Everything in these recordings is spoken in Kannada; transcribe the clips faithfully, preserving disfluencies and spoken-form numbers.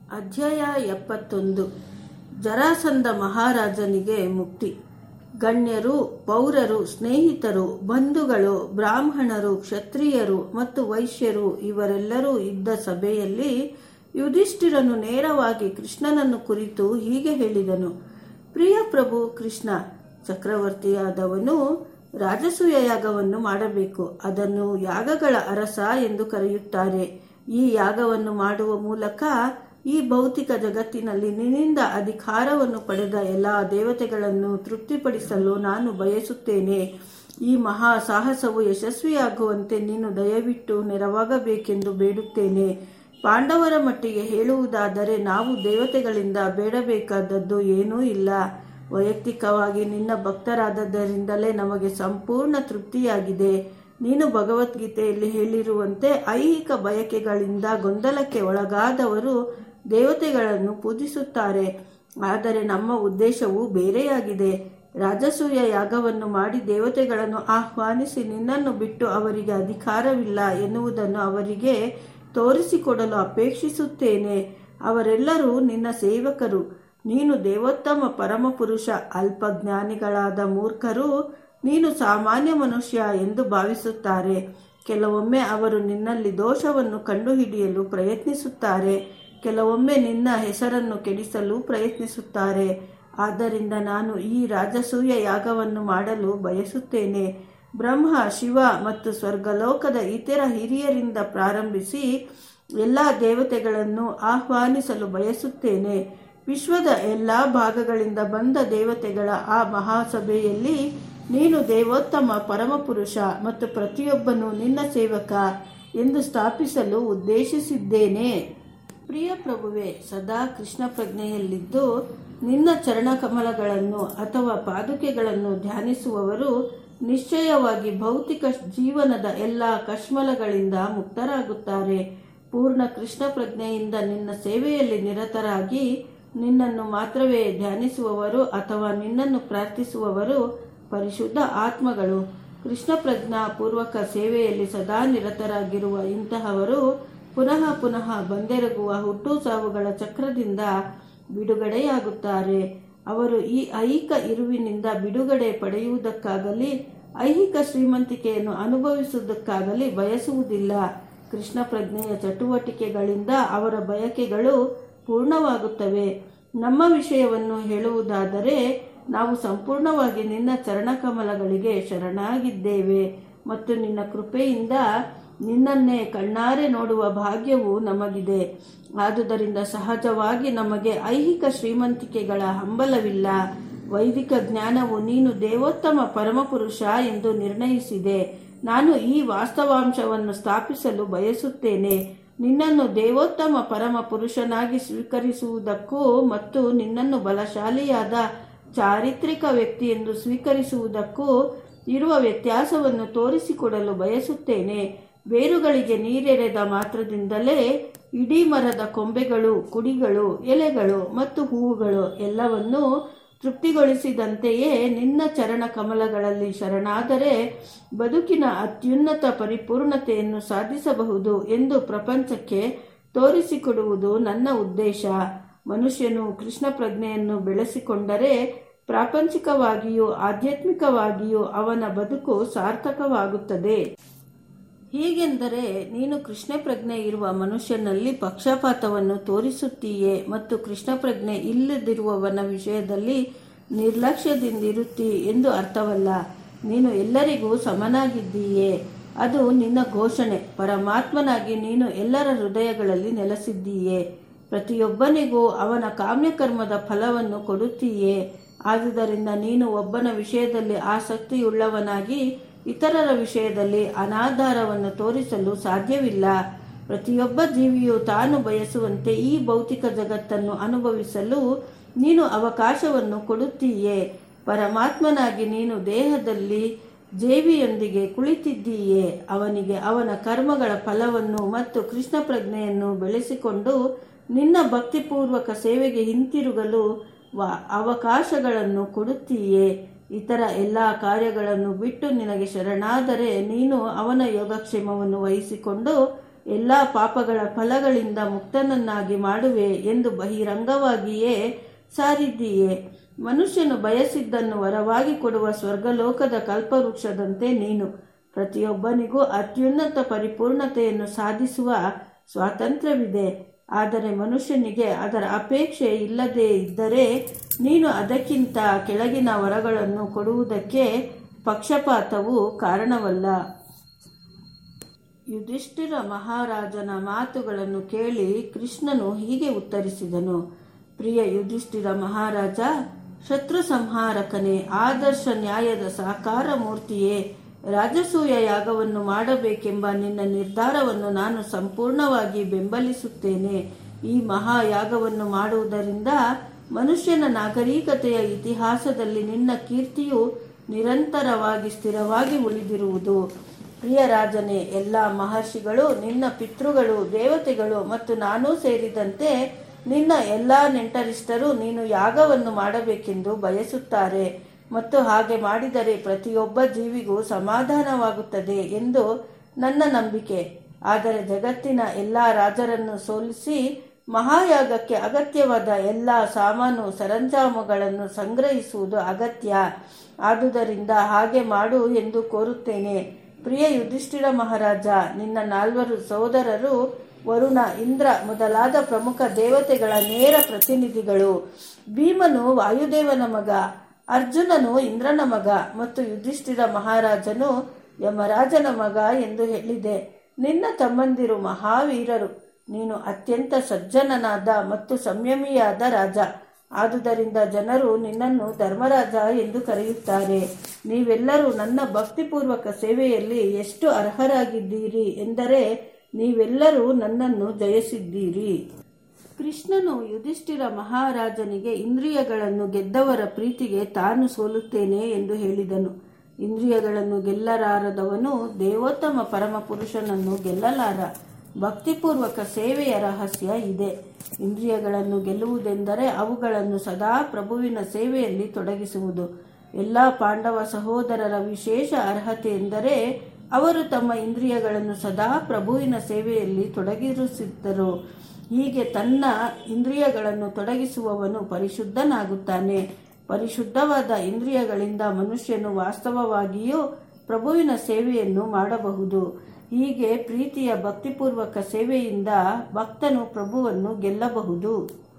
ಅಧ್ಯಾಯ ಎಪ್ಪತ್ತೊಂದು. ಜರಾಸಂಧ ಮಹಾರಾಜನಿಗೆ ಮುಕ್ತಿ. ಗಣ್ಯರು, ಪೌರರು, ಸ್ನೇಹಿತರು, ಬಂಧುಗಳು, ಬ್ರಾಹ್ಮಣರು, ಕ್ಷತ್ರಿಯರು ಮತ್ತು ವೈಶ್ಯರು ಇವರೆಲ್ಲರೂ ಇದ್ದ ಸಭೆಯಲ್ಲಿ ಯುಧಿಷ್ಠಿರನು ನೇರವಾಗಿ ಕೃಷ್ಣನನ್ನು ಕುರಿತು ಹೀಗೆ ಹೇಳಿದನು. ಪ್ರಿಯ ಪ್ರಭು ಕೃಷ್ಣ, ಚಕ್ರವರ್ತಿಯಾದವನು ರಾಜಸೂಯ ಯಾಗವನ್ನು ಮಾಡಬೇಕು. ಅದನ್ನು ಯಾಗಗಳ ಅರಸ ಎಂದು ಕರೆಯುತ್ತಾರೆ. ಈ ಯಾಗವನ್ನು ಮಾಡುವ ಮೂಲಕ ಈ ಭೌತಿಕ ಜಗತ್ತಿನಲ್ಲಿ ನಿನ್ನಿಂದ ಅಧಿಕಾರವನ್ನು ಪಡೆದ ಎಲ್ಲ ದೇವತೆಗಳನ್ನು ತೃಪ್ತಿಪಡಿಸಲು ನಾನು ಬಯಸುತ್ತೇನೆ. ಈ ಮಹಾ ಸಾಹಸವು ಯಶಸ್ವಿಯಾಗುವಂತೆ ನೀನು ದಯವಿಟ್ಟು ನೆರವಾಗಬೇಕೆಂದು ಬೇಡುತ್ತೇನೆ. ಪಾಂಡವರ ಮಟ್ಟಿಗೆ ಹೇಳುವುದಾದರೆ ನಾವು ದೇವತೆಗಳಿಂದ ಬೇಡಬೇಕಾದದ್ದು ಏನೂ ಇಲ್ಲ. ವೈಯಕ್ತಿಕವಾಗಿ ನಿನ್ನ ಭಕ್ತರಾದದ್ದರಿಂದಲೇ ನಮಗೆ ಸಂಪೂರ್ಣ ತೃಪ್ತಿಯಾಗಿದೆ. ನೀನು ಭಗವದ್ಗೀತೆಯಲ್ಲಿ ಹೇಳಿರುವಂತೆ ಐಹಿಕ ಬಯಕೆಗಳಿಂದ ಗೊಂದಲಕ್ಕೆ ಒಳಗಾದವರು ದೇವತೆಗಳನ್ನು ಪೂಜಿಸುತ್ತಾರೆ. ಆದರೆ ನಮ್ಮ ಉದ್ದೇಶವು ಬೇರೆಯಾಗಿದೆ. ರಾಜಸೂಯ ಯಾಗವನ್ನು ಮಾಡಿ ದೇವತೆಗಳನ್ನು ಆಹ್ವಾನಿಸಿ ನಿನ್ನನ್ನು ಬಿಟ್ಟು ಅವರಿಗೆ ಅಧಿಕಾರವಿಲ್ಲ ಎನ್ನುವುದನ್ನು ಅವರಿಗೆ ತೋರಿಸಿಕೊಡಲು ಅಪೇಕ್ಷಿಸುತ್ತೇನೆ. ಅವರೆಲ್ಲರೂ ನಿನ್ನ ಸೇವಕರು. ನೀನು ದೇವೋತ್ತಮ ಪರಮಪುರುಷ. ಅಲ್ಪಜ್ಞಾನಿಗಳಾದ ಮೂರ್ಖರು ನೀನು ಸಾಮಾನ್ಯ ಮನುಷ್ಯ ಎಂದು ಭಾವಿಸುತ್ತಾರೆ. ಕೆಲವೊಮ್ಮೆ ಅವರು ನಿನ್ನಲ್ಲಿ ದೋಷವನ್ನು ಕಂಡುಹಿಡಿಯಲು ಪ್ರಯತ್ನಿಸುತ್ತಾರೆ. ಕೆಲವೊಮ್ಮೆ ನಿನ್ನ ಹೆಸರನ್ನು ಕೆಡಿಸಲು ಪ್ರಯತ್ನಿಸುತ್ತಾರೆ. ಆದ್ದರಿಂದ ನಾನು ಈ ರಾಜಸೂಯ ಯಾಗವನ್ನು ಮಾಡಲು ಬಯಸುತ್ತೇನೆ. ಬ್ರಹ್ಮ, ಶಿವ ಮತ್ತು ಸ್ವರ್ಗಲೋಕದ ಇತರ ಹಿರಿಯರಿಂದ ಪ್ರಾರಂಭಿಸಿ ಎಲ್ಲ ದೇವತೆಗಳನ್ನು ಆಹ್ವಾನಿಸಲು ಬಯಸುತ್ತೇನೆ. ವಿಶ್ವದ ಎಲ್ಲ ಭಾಗಗಳಿಂದ ಬಂದ ದೇವತೆಗಳ ಆ ಮಹಾಸಭೆಯಲ್ಲಿ ನೀನು ದೇವೋತ್ತಮ ಪರಮಪುರುಷ ಮತ್ತು ಪ್ರತಿಯೊಬ್ಬನು ನಿನ್ನ ಸೇವಕ ಎಂದು ಸ್ಥಾಪಿಸಲು ಉದ್ದೇಶಿಸಿದ್ದೇನೆ. ಪ್ರಿಯ ಪ್ರಭುವೆ, ಸದಾ ಕೃಷ್ಣ ಪ್ರಜ್ಞೆಯಲ್ಲಿದ್ದು ನಿನ್ನ ಚರಣಕಮಲಗಳನ್ನು ಅಥವಾ ಪಾದುಕೆಗಳನ್ನು ಧ್ಯಾನಿಸುವವರು ನಿಶ್ಚಯವಾಗಿ ಭೌತಿಕ ಜೀವನದ ಎಲ್ಲ ಕಶ್ಮಲಗಳಿಂದ ಮುಕ್ತರಾಗುತ್ತಾರೆ. ಪೂರ್ಣ ಕೃಷ್ಣ ಪ್ರಜ್ಞೆಯಿಂದ ನಿನ್ನ ಸೇವೆಯಲ್ಲಿ ನಿರತರಾಗಿ ನಿನ್ನನ್ನು ಮಾತ್ರವೇ ಧ್ಯಾನಿಸುವವರು ಅಥವಾ ನಿನ್ನನ್ನು ಪ್ರಾರ್ಥಿಸುವವರು ಪರಿಶುದ್ಧ ಆತ್ಮಗಳು. ಕೃಷ್ಣ ಪ್ರಜ್ಞಾ ಪೂರ್ವಕ ಸೇವೆಯಲ್ಲಿ ಸದಾ ನಿರತರಾಗಿರುವ ಇಂತಹವರು ಪುನಃ ಪುನಃ ಬಂದೆರಗುವ ಹುಟ್ಟು ಸಾವುಗಳ ಚಕ್ರದಿಂದ ಬಿಡುಗಡೆಯಾಗುತ್ತಾರೆ. ಅವರು ಈ ಐಹಿಕ ಇರುವಿನಿಂದ ಬಿಡುಗಡೆ ಪಡೆಯುವುದಕ್ಕಾಗಲಿ ಐಹಿಕ ಶ್ರೀಮಂತಿಕೆಯನ್ನು ಅನುಭವಿಸುವುದಕ್ಕಾಗಲಿ ಬಯಸುವುದಿಲ್ಲ. ಕೃಷ್ಣ ಪ್ರಜ್ಞೆಯ ಚಟುವಟಿಕೆಗಳಿಂದ ಅವರ ಬಯಕೆಗಳು ಪೂರ್ಣವಾಗುತ್ತವೆ. ನಮ್ಮ ವಿಷಯವನ್ನು ಹೇಳುವುದಾದರೆ ನಾವು ಸಂಪೂರ್ಣವಾಗಿ ನಿನ್ನ ಚರಣಕಮಲಗಳಿಗೆ ಶರಣಾಗಿದ್ದೇವೆ ಮತ್ತು ನಿನ್ನ ಕೃಪೆಯಿಂದ ನಿನ್ನನ್ನೇ ಕಣ್ಣಾರೆ ನೋಡುವ ಭಾಗ್ಯವು ನಮಗಿದೆ. ಆದುದರಿಂದ ಸಹಜವಾಗಿ ನಮಗೆ ಐಹಿಕ ಶ್ರೀಮಂತಿಕೆಗಳ ಹಂಬಲವಿಲ್ಲ. ವೈದಿಕ ಜ್ಞಾನವು ನೀನು ದೇವೋತ್ತಮ ಪರಮಪುರುಷ ಎಂದು ನಿರ್ಣಯಿಸಿದೆ. ನಾನು ಈ ವಾಸ್ತವಾಂಶವನ್ನು ಸ್ಥಾಪಿಸಲು ಬಯಸುತ್ತೇನೆ. ನಿನ್ನನ್ನು ದೇವೋತ್ತಮ ಪರಮ ಪುರುಷನಾಗಿ ಸ್ವೀಕರಿಸುವುದಕ್ಕೂ ಮತ್ತು ನಿನ್ನನ್ನು ಬಲಶಾಲಿಯಾದ ಚಾರಿತ್ರಿಕ ವ್ಯಕ್ತಿ ಎಂದು ಸ್ವೀಕರಿಸುವುದಕ್ಕೂ ಇರುವ ವ್ಯತ್ಯಾಸವನ್ನು ತೋರಿಸಿಕೊಡಲು ಬಯಸುತ್ತೇನೆ. ಬೇರುಗಳಿಗೆ ನೀರೆರೆದ ಮಾತ್ರದಿಂದಲೇ ಇಡೀ ಮರದ ಕೊಂಬೆಗಳು, ಕುಡಿಗಳು, ಎಲೆಗಳು ಮತ್ತು ಹೂವುಗಳು ಎಲ್ಲವನ್ನೂ ತೃಪ್ತಿಗೊಳಿಸಿದಂತೆಯೇ ನಿನ್ನ ಚರಣ ಕಮಲಗಳಲ್ಲಿ ಶರಣಾದರೆ ಬದುಕಿನ ಅತ್ಯುನ್ನತ ಪರಿಪೂರ್ಣತೆಯನ್ನು ಸಾಧಿಸಬಹುದು ಎಂದು ಪ್ರಪಂಚಕ್ಕೆ ತೋರಿಸಿಕೊಡುವುದು ನನ್ನ ಉದ್ದೇಶ. ಮನುಷ್ಯನು ಕೃಷ್ಣ ಪ್ರಜ್ಞೆಯನ್ನು ಬೆಳೆಸಿಕೊಂಡರೆ ಪ್ರಾಪಂಚಿಕವಾಗಿಯೂ ಆಧ್ಯಾತ್ಮಿಕವಾಗಿಯೂ ಅವನ ಬದುಕು ಸಾರ್ಥಕವಾಗುತ್ತದೆ. ಹೀಗೆಂದರೆ ನೀನು ಕೃಷ್ಣ ಪ್ರಜ್ಞೆ ಇರುವ ಮನುಷ್ಯನಲ್ಲಿ ಪಕ್ಷಪಾತವನ್ನು ತೋರಿಸುತ್ತೀಯೇ ಮತ್ತು ಕೃಷ್ಣ ಪ್ರಜ್ಞೆ ಇಲ್ಲದಿರುವವನ ವಿಷಯದಲ್ಲಿ ನಿರ್ಲಕ್ಷ್ಯದಿಂದಿರುತ್ತೀ ಎಂದು ಅರ್ಥವಲ್ಲ. ನೀನು ಎಲ್ಲರಿಗೂ ಸಮನಾಗಿದ್ದೀಯೇ, ಅದು ನಿನ್ನ ಘೋಷಣೆ. ಪರಮಾತ್ಮನಾಗಿ ನೀನು ಎಲ್ಲರ ಹೃದಯಗಳಲ್ಲಿ ನೆಲೆಸಿದ್ದೀಯೇ. ಪ್ರತಿಯೊಬ್ಬನಿಗೂ ಅವನ ಕಾಮ್ಯಕರ್ಮದ ಫಲವನ್ನು ಕೊಡುತ್ತೀಯೇ. ಆದುದರಿಂದ ನೀನು ಒಬ್ಬನ ವಿಷಯದಲ್ಲಿ ಆಸಕ್ತಿಯುಳ್ಳವನಾಗಿ ಇತರರ ವಿಷಯದಲ್ಲಿ ಅನಾಧಾರವನ್ನು ತೋರಿಸಲು ಸಾಧ್ಯವಿಲ್ಲ. ಪ್ರತಿಯೊಬ್ಬ ಜೀವಿಯು ತಾನು ಬಯಸುವಂತೆ ಈ ಭೌತಿಕ ಜಗತ್ತನ್ನು ಅನುಭವಿಸಲು ನೀನು ಅವಕಾಶವನ್ನು ಕೊಡುತ್ತೀಯೇ. ಪರಮಾತ್ಮನಾಗಿ ನೀನು ದೇಹದಲ್ಲಿ ಜೇವಿಯೊಂದಿಗೆ ಕುಳಿತಿದ್ದೀಯೇ. ಅವನಿಗೆ ಅವನ ಕರ್ಮಗಳ ಫಲವನ್ನು ಮತ್ತು ಕೃಷ್ಣ ಪ್ರಜ್ಞೆಯನ್ನು ಬೆಳೆಸಿಕೊಂಡು ನಿನ್ನ ಭಕ್ತಿಪೂರ್ವಕ ಸೇವೆಗೆ ಹಿಂತಿರುಗಲು ಅವಕಾಶಗಳನ್ನು ಕೊಡುತ್ತೀಯೇ. ಇತರ ಎಲ್ಲ ಕಾರ್ಯಗಳನ್ನು ಬಿಟ್ಟು ನಿನಗೆ ಶರಣಾದರೆ ನೀನು ಅವನ ಯೋಗಕ್ಷೇಮವನ್ನು ವಹಿಸಿಕೊಂಡು ಎಲ್ಲ ಪಾಪಗಳ ಫಲಗಳಿಂದ ಮುಕ್ತನನ್ನಾಗಿ ಮಾಡುವೆ ಎಂದು ಬಹಿರಂಗವಾಗಿಯೇ ಸಾರಿದ್ದೀಯೆ. ಮನುಷ್ಯನು ಬಯಸಿದ್ದನ್ನು ವರವಾಗಿ ಕೊಡುವ ಸ್ವರ್ಗಲೋಕದ ಕಲ್ಪವೃಕ್ಷದಂತೆ ನೀನು. ಪ್ರತಿಯೊಬ್ಬನಿಗೂ ಅತ್ಯುನ್ನತ ಪರಿಪೂರ್ಣತೆಯನ್ನು ಸಾಧಿಸುವ ಸ್ವಾತಂತ್ರ್ಯವಿದೆ. ಆದರೆ ಮನುಷ್ಯನಿಗೆ ಅದರ ಅಪೇಕ್ಷೆ ಇಲ್ಲದೇ ಇದ್ದರೆ ನೀನು ಅದಕ್ಕಿಂತ ಕೆಳಗಿನ ವರಗಳನ್ನು ಕೊಡುವುದಕ್ಕೆ ಪಕ್ಷಪಾತವು ಕಾರಣವಲ್ಲ. ಯುಧಿಷ್ಠಿರ ಮಹಾರಾಜನ ಮಾತುಗಳನ್ನು ಕೇಳಿ ಕೃಷ್ಣನು ಹೀಗೆ ಉತ್ತರಿಸಿದನು. ಪ್ರಿಯ ಯುಧಿಷ್ಠಿರ ಮಹಾರಾಜ, ಶತ್ರು ಸಂಹಾರಕನೇ, ಆದರ್ಶ ನ್ಯಾಯದ ಸಾಕಾರ ಮೂರ್ತಿಯೇ, ರಾಜಸೂಯ ಯಾಗವನ್ನು ಮಾಡಬೇಕೆಂಬ ನಿನ್ನ ನಿರ್ಧಾರವನ್ನು ನಾನು ಸಂಪೂರ್ಣವಾಗಿ ಬೆಂಬಲಿಸುತ್ತೇನೆ. ಈ ಮಹಾಯಾಗವನ್ನು ಮಾಡುವುದರಿಂದ ಮನುಷ್ಯನ ನಾಗರಿಕತೆಯ ಇತಿಹಾಸದಲ್ಲಿ ನಿನ್ನ ಕೀರ್ತಿಯು ನಿರಂತರವಾಗಿ ಸ್ಥಿರವಾಗಿ ಉಳಿದಿರುವುದು. ಪ್ರಿಯ ರಾಜನೇ, ಎಲ್ಲ ಮಹರ್ಷಿಗಳು, ನಿನ್ನ ಪಿತೃಗಳು, ದೇವತೆಗಳು ಮತ್ತು ನಾನೂ ಸೇರಿದಂತೆ ನಿನ್ನ ಎಲ್ಲ ನೆಂಟರಿಷ್ಟರು ನೀನು ಯಾಗವನ್ನು ಮಾಡಬೇಕೆಂದು ಬಯಸುತ್ತಾರೆ ಮತ್ತು ಹಾಗೆ ಮಾಡಿದರೆ ಪ್ರತಿಯೊಬ್ಬ ಜೀವಿಗೂ ಸಮಾಧಾನವಾಗುತ್ತದೆ ಎಂದು ನನ್ನ ನಂಬಿಕೆ. ಆದರೆ ಜಗತ್ತಿನ ಎಲ್ಲ ರಾಜರನ್ನು ಸೋಲಿಸಿ ಮಹಾಯಾಗಕ್ಕೆ ಅಗತ್ಯವಾದ ಎಲ್ಲ ಸಾಮಾನು ಸರಂಜಾಮುಗಳನ್ನು ಸಂಗ್ರಹಿಸುವುದು ಅಗತ್ಯ. ಆದುದರಿಂದ ಹಾಗೆ ಮಾಡು ಎಂದು ಕೋರುತ್ತೇನೆ. ಪ್ರಿಯ ಯುಧಿಷ್ಠಿರ ಮಹಾರಾಜ, ನಿನ್ನ ನಾಲ್ವರು ಸೋದರರು ವರುಣ, ಇಂದ್ರ ಮೊದಲಾದ ಪ್ರಮುಖ ದೇವತೆಗಳ ನೇರ ಪ್ರತಿನಿಧಿಗಳು. ಭೀಮನು ವಾಯುದೇವನ ಮಗ, ಅರ್ಜುನನು ಇಂದ್ರನ ಮಗ ಮತ್ತು ಯುಧಿಷ್ಠಿರ ಮಹಾರಾಜನು ಯಮರಾಜನ ಮಗ ಎಂದು ಹೇಳಿದೆ. ನಿನ್ನ ತಮ್ಮಂದಿರು ಮಹಾವೀರರು. ನೀನು ಅತ್ಯಂತ ಸಜ್ಜನನಾದ ಮತ್ತು ಸಂಯಮಿಯಾದ ರಾಜ. ಆದುದರಿಂದ ಜನರು ನಿನ್ನನ್ನು ಧರ್ಮರಾಜ ಎಂದು ಕರೆಯುತ್ತಾರೆ. ನೀವೆಲ್ಲರೂ ನನ್ನ ಭಕ್ತಿಪೂರ್ವಕ ಸೇವೆಯಲ್ಲಿ ಎಷ್ಟು ಅರ್ಹರಾಗಿದ್ದೀರಿ ಎಂದರೆ ನೀವೆಲ್ಲರೂ ನನ್ನನ್ನು ಜಯಿಸಿದ್ದೀರಿ. ಕೃಷ್ಣನು ಯುಧಿಷ್ಠಿರ ಮಹಾರಾಜನಿಗೆ ಇಂದ್ರಿಯಗಳನ್ನು ಗೆದ್ದವರ ಪ್ರೀತಿಗೆ ತಾನು ಸೋಲುತ್ತೇನೆ ಎಂದು ಹೇಳಿದನು. ಇಂದ್ರಿಯಗಳನ್ನು ಗೆಲ್ಲಲಾರದವನು ದೇವೋತ್ತಮ ಪರಮ ಪುರುಷನನ್ನು ಗೆಲ್ಲಲಾರ. ಭಕ್ತಿಪೂರ್ವಕ ಸೇವೆಯ ರಹಸ್ಯ ಇದೆ. ಇಂದ್ರಿಯಗಳನ್ನು ಗೆಲ್ಲುವುದೆಂದರೆ ಅವುಗಳನ್ನು ಸದಾ ಪ್ರಭುವಿನ ಸೇವೆಯಲ್ಲಿ ತೊಡಗಿಸುವುದು. ಎಲ್ಲ ಪಾಂಡವ ಸಹೋದರರ ವಿಶೇಷ ಅರ್ಹತೆ ಎಂದರೆ ಅವರು ತಮ್ಮ ಇಂದ್ರಿಯಗಳನ್ನು ಸದಾ ಪ್ರಭುವಿನ ಸೇವೆಯಲ್ಲಿ ತೊಡಗಿಸಿದ್ದರು. ಹೀಗೆ ತನ್ನ ಇಂದ್ರಿಯಗಳನ್ನು ತೊಡಗಿಸುವವನು ಪರಿಶುದ್ಧನಾಗುತ್ತಾನೆ. ಪರಿಶುದ್ಧವಾದ ಇಂದ್ರಿಯಗಳಿಂದ ಮನುಷ್ಯನು ವಾಸ್ತವವಾಗಿಯೂ ಪ್ರಭುವಿನ ಸೇವೆಯನ್ನು ಮಾಡಬಹುದು. ಹೀಗೆ ಪ್ರೀತಿಯ ಭಕ್ತಿಪೂರ್ವಕ ಸೇವೆಯಿಂದ ಭಕ್ತನು ಪ್ರಭುವನ್ನು ಗೆಲ್ಲಬಹುದು.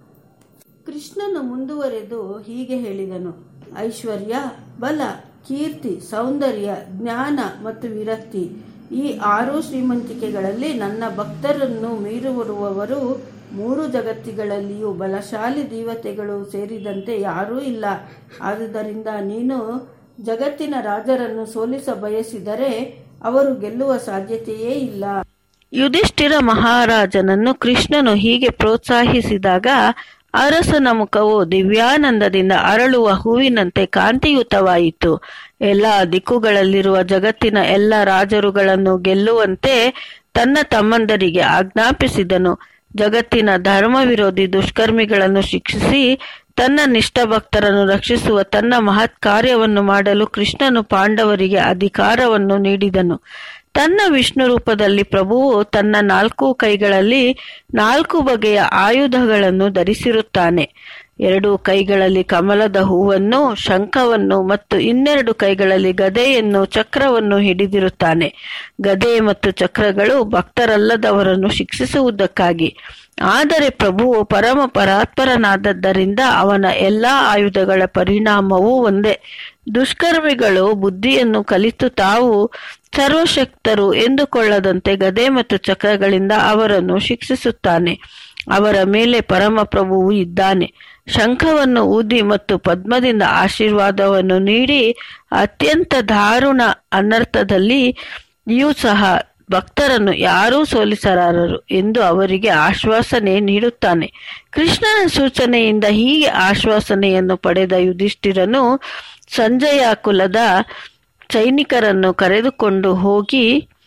ಕೃಷ್ಣನು ಮುಂದುವರೆದು ಹೀಗೆ ಹೇಳಿದನು. ಐಶ್ವರ್ಯ, ಬಲ, ಕೀರ್ತಿ, ಸೌಂದರ್ಯ, ಜ್ಞಾನ ಮತ್ತು ವಿರಕ್ತಿ, ಈ ಆರು ಶ್ರೀಮಂತಿಕೆಗಳಲ್ಲಿ ನನ್ನ ಭಕ್ತರನ್ನು ಮೀರುವವರು ಮೂರು ಜಗತ್ತಿಗಳಲ್ಲಿಯೂ ಬಲಶಾಲಿ ದೇವತೆಗಳು ಸೇರಿದಂತೆ ಯಾರೂ ಇಲ್ಲ. ಆದುದರಿಂದ ನೀನು ಜಗತ್ತಿನ ರಾಜರನ್ನು ಸೋಲಿಸ ಬಯಸಿದರೆ ಅವರು ಗೆಲ್ಲುವ ಸಾಧ್ಯತೆಯೇ ಇಲ್ಲ. ಯುಧಿಷ್ಠಿರ ಮಹಾರಾಜನನ್ನು ಕೃಷ್ಣನು ಹೀಗೆ ಪ್ರೋತ್ಸಾಹಿಸಿದಾಗ ಅರಸನ ಮುಖವು ದಿವ್ಯಾನಂದದಿಂದ ಅರಳುವ ಹೂವಿನಂತೆ ಕಾಂತಿಯುತವಾಯಿತು. ಎಲ್ಲ ದಿಕ್ಕುಗಳಲ್ಲಿರುವ ಜಗತ್ತಿನ ಎಲ್ಲ ರಾಜರುಗಳನ್ನು ಗೆಲ್ಲುವಂತೆ ತನ್ನ ತಮ್ಮಂದರಿಗೆ ಆಜ್ಞಾಪಿಸಿದನು. ಜಗತ್ತಿನ ಧರ್ಮ ವಿರೋಧಿ ದುಷ್ಕರ್ಮಿಗಳನ್ನು ಶಿಕ್ಷಿಸಿ ತನ್ನ ನಿಷ್ಠಭಕ್ತರನ್ನು ರಕ್ಷಿಸುವ ತನ್ನ ಮಹತ್ ಕಾರ್ಯವನ್ನು ಮಾಡಲು ಕೃಷ್ಣನು ಪಾಂಡವರಿಗೆ ಅಧಿಕಾರವನ್ನು ನೀಡಿದನು. ತನ್ನ ವಿಷ್ಣು ರೂಪದಲ್ಲಿ ಪ್ರಭುವು ತನ್ನ ನಾಲ್ಕು ಕೈಗಳಲ್ಲಿ ನಾಲ್ಕು ಬಗೆಯ ಆಯುಧಗಳನ್ನು ಧರಿಸಿರುತ್ತಾನೆ. ಎರಡು ಕೈಗಳಲ್ಲಿ ಕಮಲದ ಹೂವನ್ನು, ಶಂಖವನ್ನು ಮತ್ತು ಇನ್ನೆರಡು ಕೈಗಳಲ್ಲಿ ಗದೆಯನ್ನು, ಚಕ್ರವನ್ನು ಹಿಡಿದಿರುತ್ತಾನೆ. ಗದೆ ಮತ್ತು ಚಕ್ರಗಳು ಭಕ್ತರಲ್ಲದವರನ್ನು ಶಿಕ್ಷಿಸುವುದಕ್ಕಾಗಿ. ಆದರೆ ಪ್ರಭುವು ಪರಮ ಪರಾತ್ಪರನಾದದ್ದರಿಂದ ಅವನ ಎಲ್ಲಾ ಆಯುಧಗಳ ಪರಿಣಾಮವೂ ಒಂದೇ. ದುಷ್ಕರ್ಮಿಗಳು ಬುದ್ಧಿಯನ್ನು ಕಲಿತು ತಾವು ಸರ್ವಶಕ್ತರು ಎಂದುಕೊಳ್ಳದಂತೆ ಗದೆ ಮತ್ತು ಚಕ್ರಗಳಿಂದ ಅವರನ್ನು ಶಿಕ್ಷಿಸುತ್ತಾನೆ. ಅವರ ಮೇಲೆ ಪರಮ ಪ್ರಭುವು ಇದ್ದಾನೆ. ಶಂಖವನ್ನು ಊದಿ ಮತ್ತು ಪದ್ಮದಿಂದ ಆಶೀರ್ವಾದವನ್ನು ನೀಡಿ ಅತ್ಯಂತ ದಾರುಣ ಅನರ್ಥದಲ್ಲಿಯೂ ಸಹ ಭಕ್ತರನ್ನು ಯಾರೂ ಸೋಲಿಸಲಾರರು ಎಂದು ಅವರಿಗೆ ಆಶ್ವಾಸನೆ ನೀಡುತ್ತಾನೆ. ಕೃಷ್ಣನ ಸೂಚನೆಯಿಂದ ಹೀಗೆ ಆಶ್ವಾಸನೆಯನ್ನು ಪಡೆದ ಯುಧಿಷ್ಠಿರನು ಸಂಜಯ ಕುಲದ ಸೈನಿಕರನ್ನು ಕರೆದುಕೊಂಡು ಹೋಗಿ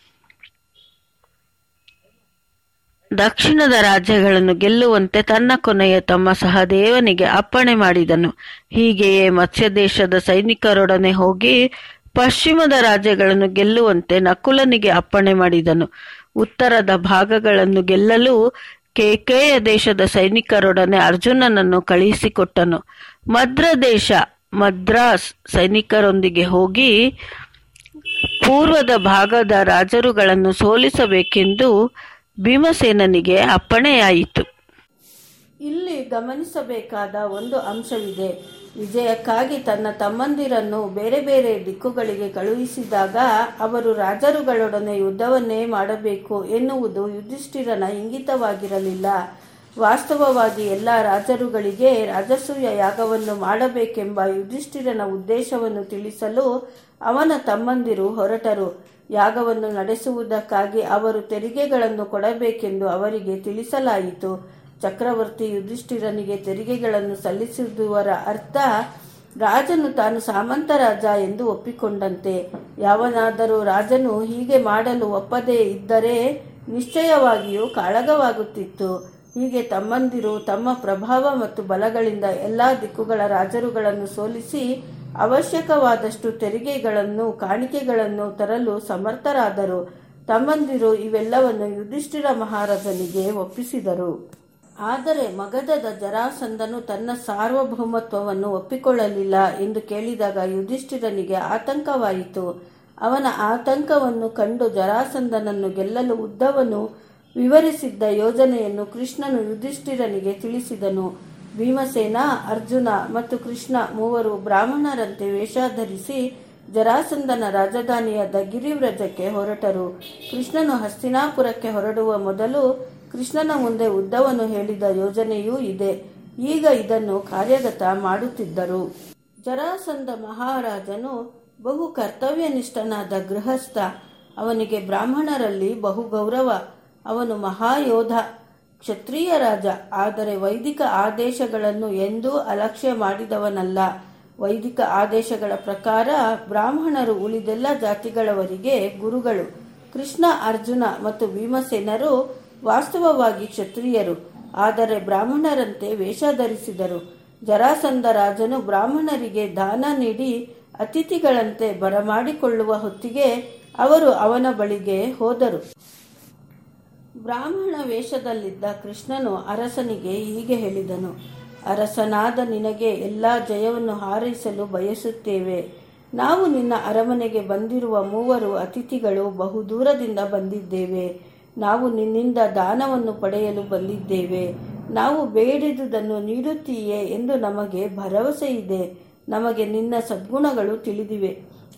ದಕ್ಷಿಣದ ರಾಜ್ಯಗಳನ್ನು ಗೆಲ್ಲುವಂತೆ ತನ್ನ ಕೊನೆಯ ತಮ್ಮ ಸಹದೇವನಿಗೆ ಅಪ್ಪಣೆ ಮಾಡಿದನು. ಹೀಗೆಯೇ ಮತ್ಸ್ಯ ದೇಶದ ಸೈನಿಕರೊಡನೆ ಹೋಗಿ ಪಶ್ಚಿಮದ ರಾಜ್ಯಗಳನ್ನು ಗೆಲ್ಲುವಂತೆ ನಕುಲನಿಗೆ ಅಪ್ಪಣೆ ಮಾಡಿದನು. ಉತ್ತರದ ಭಾಗಗಳನ್ನು ಗೆಲ್ಲಲು ಕೇಕೇಯ ದೇಶದ ಸೈನಿಕರೊಡನೆ ಅರ್ಜುನನನ್ನು ಕಳುಹಿಸಿಕೊಟ್ಟನು. ಮದ್ರ ದೇಶ ಮದ್ರಾಸ್ ಸೈನಿಕರೊಂದಿಗೆ ಹೋಗಿ ಪೂರ್ವದ ಭಾಗದ ರಾಜರುಗಳನ್ನು ಸೋಲಿಸಬೇಕೆಂದು ಭೀಮಸೇನನಿಗೆ ಅಪ್ಪಣೆಯಾಯಿತು. ಇಲ್ಲಿ ಗಮನಿಸಬೇಕಾದ ಒಂದು ಅಂಶವಿದೆ. ವಿಜಯಕ್ಕಾಗಿ ತನ್ನ ತಮ್ಮಂದಿರನ್ನು ಬೇರೆ ಬೇರೆ ದಿಕ್ಕುಗಳಿಗೆ ಕಳುಹಿಸಿದಾಗ ಅವರು ರಾಜರುಗಳೊಡನೆ ಯುದ್ಧವನ್ನೇ ಮಾಡಬೇಕು ಎನ್ನುವುದು ಯುಧಿಷ್ಠಿರನ ಇಂಗಿತವಾಗಿರಲಿಲ್ಲ. ವಾಸ್ತವವಾಗಿ ಎಲ್ಲ ರಾಜರುಗಳಿಗೆ ರಾಜಸೂಯ ಯಾಗವನ್ನು ಮಾಡಬೇಕೆಂಬ ಯುಧಿಷ್ಠಿರನ ಉದ್ದೇಶವನ್ನು ತಿಳಿಸಲು ಅವನ ತಮ್ಮಂದಿರು ಹೊರಟರು. ಯಾಗವನ್ನು ನಡೆಸುವುದಕ್ಕಾಗಿ ಅವರು ತೆರಿಗೆಗಳನ್ನು ಕೊಡಬೇಕೆಂದು ಅವರಿಗೆ ತಿಳಿಸಲಾಯಿತು. ಚಕ್ರವರ್ತಿ ಯುಧಿಷ್ಠಿರನಿಗೆ ತೆರಿಗೆಗಳನ್ನು ಸಲ್ಲಿಸುವುದರ ಅರ್ಥ ರಾಜನು ತಾನು ಸಾಮಂತ ರಾಜ ಎಂದು ಒಪ್ಪಿಕೊಂಡಂತೆ. ಯಾವನಾದರೂ ರಾಜನು ಹೀಗೆ ಮಾಡಲು ಒಪ್ಪದೇ ಇದ್ದರೆ ನಿಶ್ಚಯವಾಗಿಯೂ ಕಾಳಗವಾಗುತ್ತಿತ್ತು. ಹೀಗೆ ತಮ್ಮಂದಿರು ತಮ್ಮ ಪ್ರಭಾವ ಮತ್ತು ಬಲಗಳಿಂದ ಎಲ್ಲಾ ದಿಕ್ಕುಗಳ ರಾಜರುಗಳನ್ನು ಸೋಲಿಸಿ ಅವಶ್ಯಕವಾದಷ್ಟು ತೆರಿಗೆಗಳನ್ನು ಕಾಣಿಕೆಗಳನ್ನು ತರಲು ಸಮರ್ಥರಾದರು. ತಮ್ಮಂದಿರು ಇವೆಲ್ಲವನ್ನು ಯುಧಿಷ್ಠಿರ ಮಹಾರಾಜನಿಗೆ ಒಪ್ಪಿಸಿದರು. ಆದರೆ ಮಗಧದ ಜರಾಸಂಧನು ತನ್ನ ಸಾರ್ವಭೌಮತ್ವವನ್ನು ಒಪ್ಪಿಕೊಳ್ಳಲಿಲ್ಲ ಎಂದು ಕೇಳಿದಾಗ ಯುಧಿಷ್ಠಿರನಿಗೆ ಆತಂಕವಾಯಿತು. ಅವನ ಆತಂಕವನ್ನು ಕಂಡು ಜರಾಸಂಧನನ್ನು ಗೆಲ್ಲಲು ಉದ್ದವನು ವಿವರಿಸಿದ್ದ ಯೋಜನೆಯನ್ನು ಕೃಷ್ಣನು ಯುಧಿಷ್ಠಿರನಿಗೆ ತಿಳಿಸಿದನು. ಭೀಮಸೇನ, ಅರ್ಜುನ ಮತ್ತು ಕೃಷ್ಣ ಮೂವರು ಬ್ರಾಹ್ಮಣರಂತೆ ವೇಷ ಧರಿಸಿ ಜರಾಸಂಧನ ರಾಜಧಾನಿಯಾದ ಗಿರಿವ್ರಜಕ್ಕೆ ಹೊರಟರು. ಕೃಷ್ಣನು ಹಸ್ತಿನಾಪುರಕ್ಕೆ ಹೊರಡುವ ಮೊದಲು ಕೃಷ್ಣನ ಮುಂದೆ ಉದ್ದವನು ಹೇಳಿದ ಯೋಜನೆಯೂ ಇದೆ. ಈಗ ಇದನ್ನು ಕಾರ್ಯಗತ ಮಾಡುತ್ತಿದ್ದರು. ಜರಾಸಂಧ ಮಹಾರಾಜನು ಬಹು ಕರ್ತವ್ಯನಿಷ್ಠನಾದ ಗೃಹಸ್ಥ. ಅವನಿಗೆ ಬ್ರಾಹ್ಮಣರಲ್ಲಿ ಬಹು ಗೌರವ. ಅವನು ಮಹಾಯೋಧ, ಕ್ಷತ್ರಿಯ ರಾಜ. ಆದರೆ ವೈದಿಕ ಆದೇಶಗಳನ್ನು ಎಂದೂ ಅಲಕ್ಷ್ಯ ಮಾಡಿದವನಲ್ಲ. ವೈದಿಕ ಆದೇಶಗಳ ಪ್ರಕಾರ ಬ್ರಾಹ್ಮಣರು ಉಳಿದೆಲ್ಲ ಜಾತಿಗಳವರಿಗೆ ಗುರುಗಳು. ಕೃಷ್ಣ, ಅರ್ಜುನ ಮತ್ತು ಭೀಮಸೇನರು ವಾಸ್ತವವಾಗಿ ಕ್ಷತ್ರಿಯರು, ಆದರೆ ಬ್ರಾಹ್ಮಣರಂತೆ ವೇಷ ಧರಿಸಿದರು. ಜರಾಸಂಧ ರಾಜನು ಬ್ರಾಹ್ಮಣರಿಗೆ ದಾನ ನೀಡಿ ಅತಿಥಿಗಳಂತೆ ಬರಮಾಡಿಕೊಳ್ಳುವ ಹೊತ್ತಿಗೆ ಅವರು ಅವನ ಬಳಿಗೆ ಹೋದರು. ಬ್ರಾಹ್ಮಣ ವೇಷದಲ್ಲಿದ್ದ ಕೃಷ್ಣನು ಅರಸನಿಗೆ ಹೀಗೆ ಹೇಳಿದನು: ಅರಸನಾದ ನಿನಗೆ ಎಲ್ಲ ಜಯವನ್ನು ಹಾರೈಸಲು ಬಯಸುತ್ತೇವೆ. ನಾವು ನಿನ್ನ ಅರಮನೆಗೆ ಬಂದಿರುವ ಮೂವರು ಅತಿಥಿಗಳು ಬಹುದೂರದಿಂದ ಬಂದಿದ್ದೇವೆ. ನಾವು ನಿನ್ನಿಂದ ದಾನವನ್ನು ಪಡೆಯಲು ಬಂದಿದ್ದೇವೆ. ನಾವು ಬೇಡಿದುದನ್ನು ನೀಡುತ್ತೀಯೇ ಎಂದು ನಮಗೆ ಭರವಸೆ ಇದೆ. ನಮಗೆ ನಿನ್ನ ಸದ್ಗುಣಗಳು ತಿಳಿದಿವೆ.